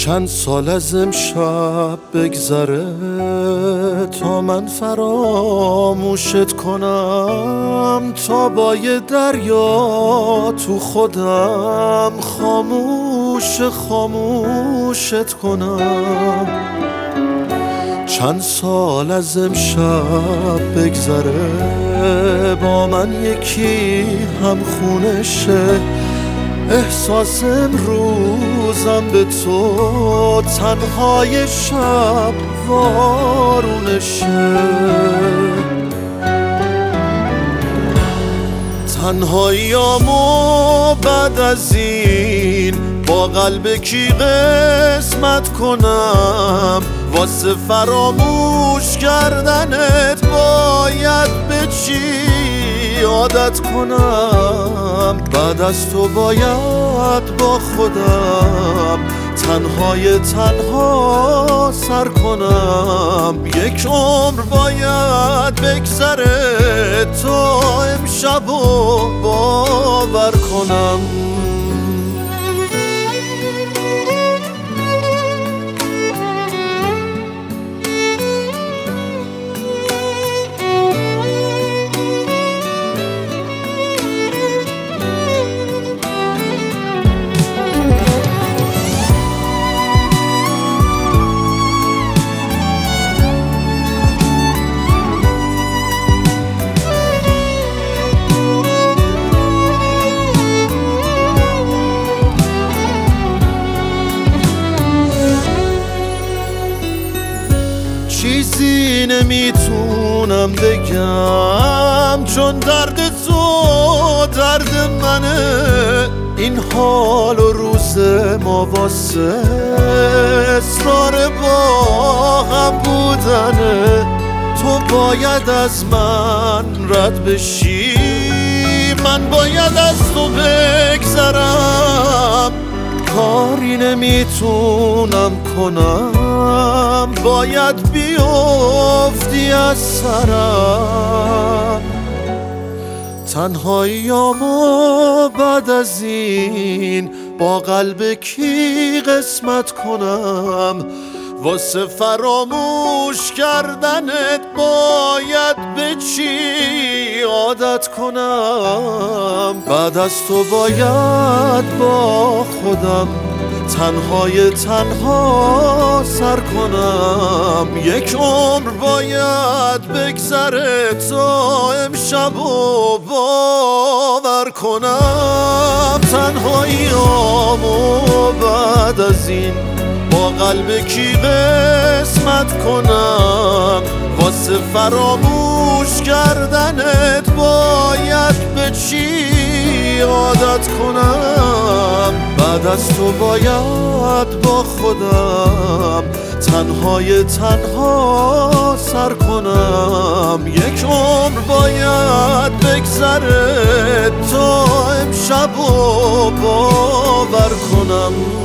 چند سال از امشب بگذره تا من فراموشت کنم، تا با یه دریا تو خودم خاموشت کنم. چند سال از امشب بگذره با من یکی هم خونشه، احساس امروزم به تو تنهای شب وارونشه. تنهاییامو بعد از این با قلب کی قسمت کنم، واسه فراموش کردنت باید به چی عادت کنم؟ بعد از تو باید با خودم تنها سر کنم. یک عمر باید بگذره تا امشبو باور کنم. چیزی نمیتونم بگم چون درد تو درد منه، این حال و روز ما واسه اصرار با هم بودنه. تو باید از من رد بشی، من باید از تو بگذرم. کاری نمیتونم کنم، باید بیفتی از سرم. تنهاییامو بعد از این با قلب کی قسمت کنم، واسه فراموش کردنت باید به چی عادت کنم؟ بعد از تو باید با خودم تنها سر کنم. یک عمر باید بگذره تا امشبو باور کنم. تنهاییامو بعد از این با قلب کی قسمت کنم، واسه فراموش کردنت باید به چی عادت کنم؟ بعد از تو باید با خودم تنها سر کنم. یک عمر باید بگذره تا امشبو باور کنم.